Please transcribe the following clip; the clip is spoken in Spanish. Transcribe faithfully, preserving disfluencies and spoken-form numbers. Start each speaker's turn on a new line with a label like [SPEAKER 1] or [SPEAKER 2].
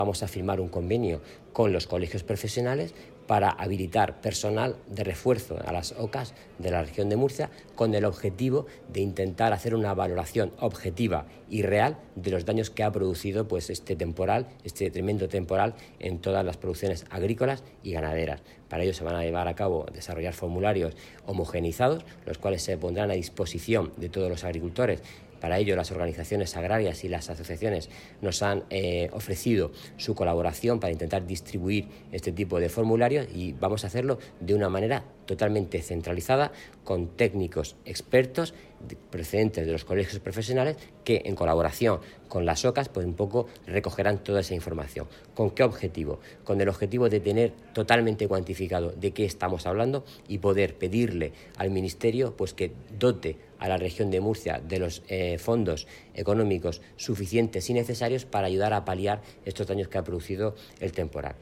[SPEAKER 1] Vamos a firmar un convenio con los colegios profesionales para habilitar personal de refuerzo a las O C As de la región de Murcia, con el objetivo de intentar hacer una valoración objetiva y real de los daños que ha producido pues, este temporal, este tremendo temporal en todas las producciones agrícolas y ganaderas. Para ello se van a llevar a cabo desarrollar formularios homogenizados, los cuales se pondrán a disposición de todos los agricultores. Para ello, las organizaciones agrarias y las asociaciones nos han eh, ofrecido su colaboración para intentar distribuir este tipo de formularios, y vamos a hacerlo de una manera totalmente centralizada, con técnicos expertos procedentes de los colegios profesionales que, en colaboración con las O C As, pues un poco recogerán toda esa información. ¿Con qué objetivo? Con el objetivo de tener totalmente cuantificado de qué estamos hablando y poder pedirle al Ministerio pues que dote a la región de Murcia de los eh, fondos económicos suficientes y necesarios para ayudar a paliar estos daños que ha producido el temporal.